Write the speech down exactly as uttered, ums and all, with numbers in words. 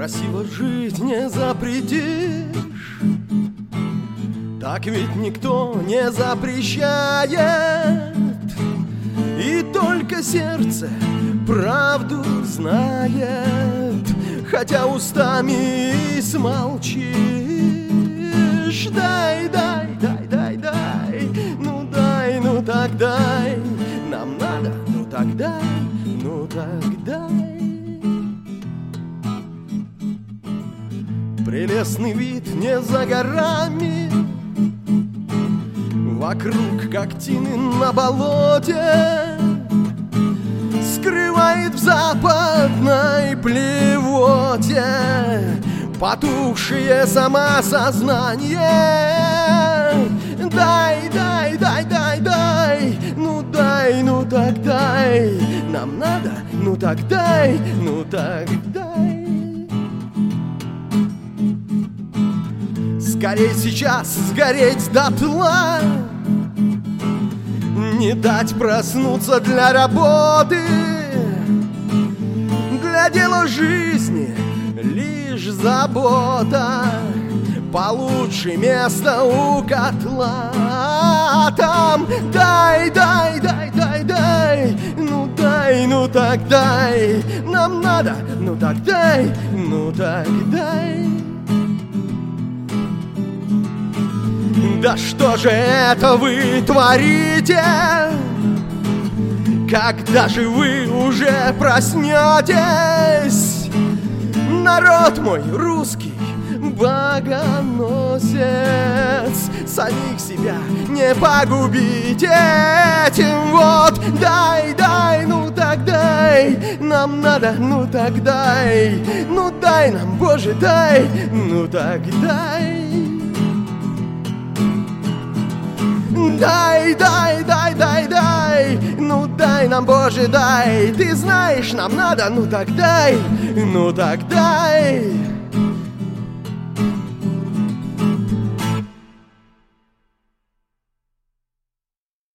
Красиво жить не запретишь, так ведь никто не запрещает. И только сердце правду знает, хотя устами и смолчишь. Дай, дай, дай, дай, дай, ну дай, ну так дай. Нам надо, ну так дай, ну так дай. Прелестный вид не за горами, вокруг как тины на болоте, скрывает в западной плевоте потухшее самосознание. Дай, дай, дай, дай, дай, ну дай, ну так дай. Нам надо, ну так дай, ну так дай. Скорей сейчас сгореть дотла, не дать проснуться для работы, для дела жизни лишь забота. Получше место у котла. Там дай, дай, дай, дай, дай, ну дай, ну так дай. Нам надо, ну так дай, ну так дай. Да что же это вы творите? Когда же вы уже проснетесь? Народ мой русский богоносец, самих себя не погубите этим вот. Дай, дай, ну так дай, нам надо, ну так дай. Ну дай нам, Боже, дай, ну так дай. Дай, дай, дай, дай, дай, ну дай нам, Боже, дай. Ты знаешь, нам надо, ну так дай, ну так дай.